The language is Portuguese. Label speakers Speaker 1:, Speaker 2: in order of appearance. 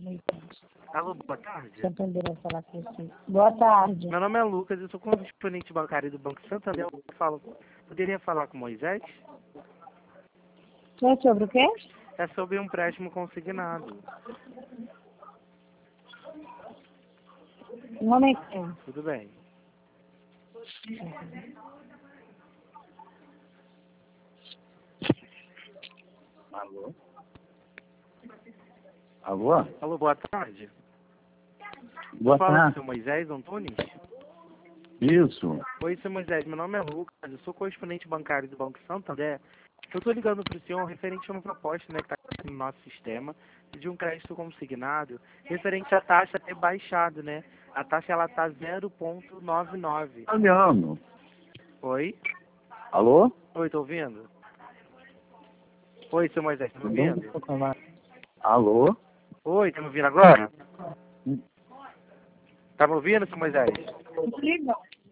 Speaker 1: Alô, boa tarde.
Speaker 2: Santander vai falar com você. Boa tarde.
Speaker 1: Meu nome é Lucas, eu sou correspondente bancário do Banco Santander. Poderia falar com Moisés?
Speaker 2: É sobre o quê?
Speaker 1: É sobre um empréstimo consignado.
Speaker 2: Um momentinho.
Speaker 1: Tudo bem.
Speaker 3: Alô? Alô?
Speaker 1: Alô, boa tarde.
Speaker 3: Boa
Speaker 1: Fala com o
Speaker 3: tarde.
Speaker 1: seu Moisés Antunes?
Speaker 3: Isso.
Speaker 1: Oi, seu Moisés, meu nome é Lucas, eu sou correspondente bancário do Banco Santander. Eu estou ligando para o senhor referente a uma proposta, né, que está aqui no nosso sistema, de um crédito consignado, referente à taxa ter baixado, né? A taxa, ela está 0,99.
Speaker 3: Italiano.
Speaker 1: Oi?
Speaker 3: Alô?
Speaker 1: Oi, tô ouvindo? Oi, seu Moisés, tá me ouvindo?
Speaker 3: Alô?
Speaker 1: Oi, tá me ouvindo agora? Tá me ouvindo, seu Moisés?
Speaker 2: Liga.